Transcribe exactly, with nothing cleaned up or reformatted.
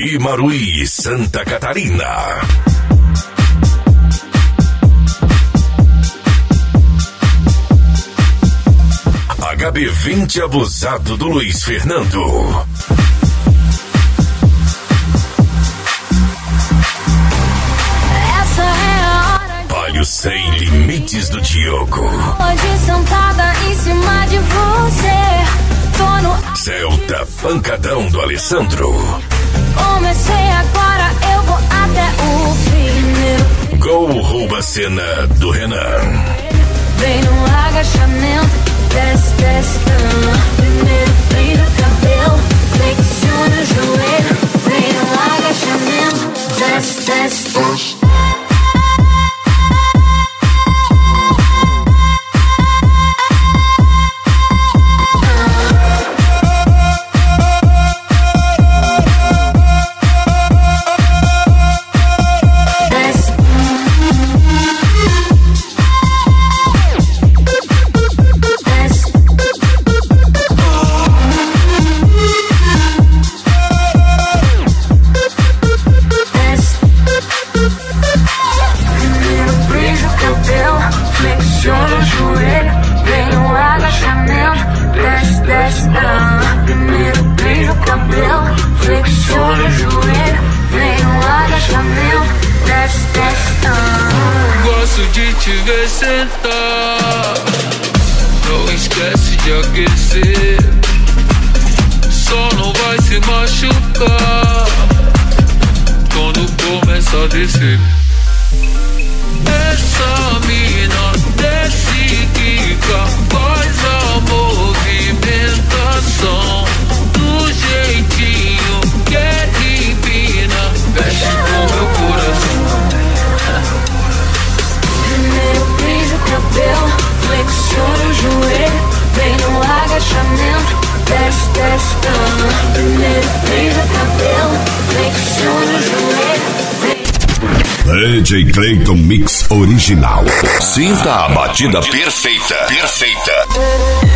Imaruí, Santa Catarina. H B vinte abusado do Luiz Fernando. Essa é a hora. Palio Sem Limites do Diogo. Hoje sentada em cima de você. Tô no Celta Pancadão do Alessandro. Comecei agora, eu vou até o fim. Gol Rouba Cena do Renan. Vem no agachamento. Desce, desce, ah. Primeiro vira o cabelo, flexiona o joelho. Vem no agachamento. Desce, desce, desce. D J Clayton Mix Original. Sinta a batida perfeita. Perfeita.